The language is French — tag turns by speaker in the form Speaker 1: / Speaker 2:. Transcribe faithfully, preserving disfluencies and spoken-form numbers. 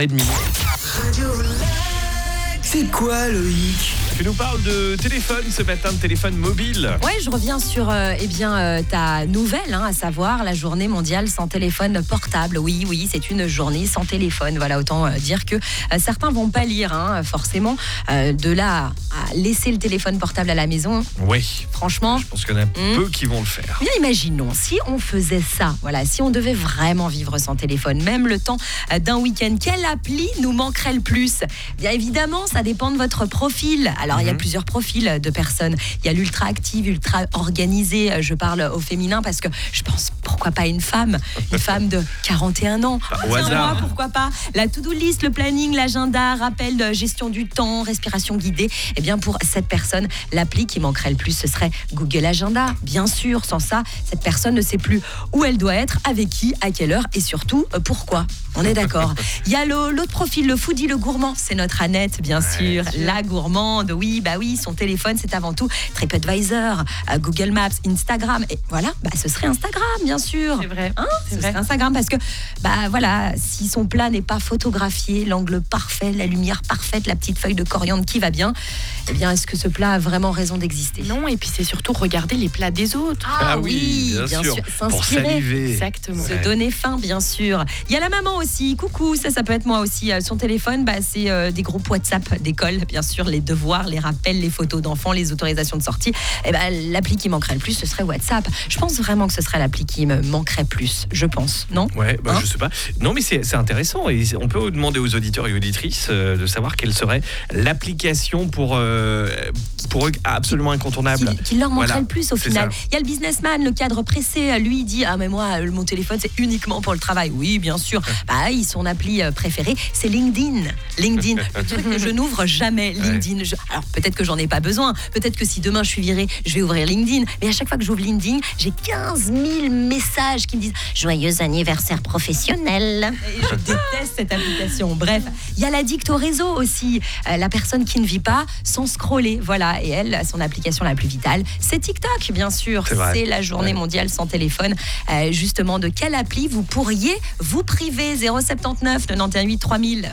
Speaker 1: Et demi.
Speaker 2: C'est quoi, Loïc ?
Speaker 1: Tu nous parles de téléphone ce matin, de téléphone mobile.
Speaker 3: Ouais, je reviens sur euh, eh bien, euh, ta nouvelle, hein, à savoir la journée mondiale sans téléphone portable. Oui, oui, c'est une journée sans téléphone. Voilà, autant euh, dire que euh, certains vont pas lire, hein, forcément. Euh, de là à laisser le téléphone portable à la maison,
Speaker 1: Oui,
Speaker 3: franchement.
Speaker 1: je pense qu'il y en a
Speaker 3: Hmm.
Speaker 1: peu qui vont le faire.
Speaker 3: Bien, imaginons, si on faisait ça, voilà, si on devait vraiment vivre sans téléphone, même le temps euh, d'un week-end, quelle appli nous manquerait le plus ? Bien évidemment, ça dépend de votre profil. Alors, il y a
Speaker 1: Mhm.
Speaker 3: plusieurs profils de personnes. Il y a l'ultra active, ultra organisée. Je parle au féminin parce que je pense, pourquoi pas une femme Une femme de quarante et un ans.
Speaker 1: Bah, au
Speaker 3: Tiens,
Speaker 1: hasard.
Speaker 3: moi, pourquoi pas la to-do list, le planning, l'agenda, rappel de gestion du temps, respiration guidée. Eh bien, pour cette personne, l'appli qui manquerait le plus, ce serait Google Agenda. Bien sûr, sans ça, cette personne ne sait plus où elle doit être, avec qui, à quelle heure et surtout, euh, pourquoi. On est d'accord. Il y a le- l'autre profil, le foodie, le gourmand. C'est notre Annette, bien sûr. La gourmande, oui, bah oui, son téléphone, c'est avant tout TripAdvisor, euh, Google Maps, Instagram. Et voilà, bah, ce serait Instagram, bien sûr.
Speaker 4: C'est vrai.
Speaker 3: Hein,
Speaker 4: C'est
Speaker 3: ce
Speaker 4: vrai.
Speaker 3: serait Instagram parce que, bah voilà, si son plat n'est pas photographié, l'angle parfait, la lumière parfaite, la petite feuille de coriandre qui va bien, eh bien, est-ce que ce plat a vraiment raison d'exister ?
Speaker 4: Non, et puis c'est surtout regarder les plats des autres.
Speaker 3: Ah,
Speaker 1: Ah oui,
Speaker 3: oui,
Speaker 1: bien sûr. Pour
Speaker 3: s'inspirer.
Speaker 1: saliver.
Speaker 4: Exactement.
Speaker 3: Se
Speaker 1: Ouais.
Speaker 3: donner faim, bien sûr. Il y a la maman aussi. Coucou, ça, ça peut être moi aussi. Euh, Son téléphone, bah, c'est euh, des groupes WhatsApp d'école, bien sûr, les devoirs, les rappels, les photos d'enfants, les autorisations de sortie. Et ben, l'appli qui manquerait le plus, ce serait WhatsApp. Je pense vraiment que ce serait l'appli qui me manquerait plus. Je pense, non ?
Speaker 1: Ouais, bah,
Speaker 3: Hein
Speaker 1: je sais pas. Non, mais c'est c'est intéressant. Et on peut demander aux auditeurs et auditrices euh, de savoir quelle serait l'application pour, euh, pour eux absolument incontournable.
Speaker 3: Qui, qui leur manquerait
Speaker 1: Voilà,
Speaker 3: le plus au
Speaker 1: c'est
Speaker 3: final.
Speaker 1: ça.
Speaker 3: Il y a le businessman, le cadre pressé, lui il dit ah mais moi euh, mon téléphone c'est uniquement pour le travail. Oui bien sûr. Bah oui, son appli euh, préférée c'est LinkedIn. LinkedIn, le truc que je n'ouvre jamais. LinkedIn. Je- Alors peut-être que j'en ai pas besoin. Peut-être que si demain je suis virée, je vais ouvrir LinkedIn. Mais à chaque fois que j'ouvre LinkedIn, j'ai quinze mille messages qui me disent joyeux anniversaire professionnel. Et je déteste cette application. Bref, il y a l'addict au réseau aussi. Euh, la personne qui ne vit pas sans scroller. Voilà. Et elle, son application la plus vitale, c'est TikTok, bien sûr.
Speaker 1: C'est vrai.
Speaker 3: C'est la journée
Speaker 1: Ouais.
Speaker 3: mondiale sans téléphone. Euh, justement, de quelle appli vous pourriez vous priver ? Zéro sept neuf, neuf un huit, trois mille.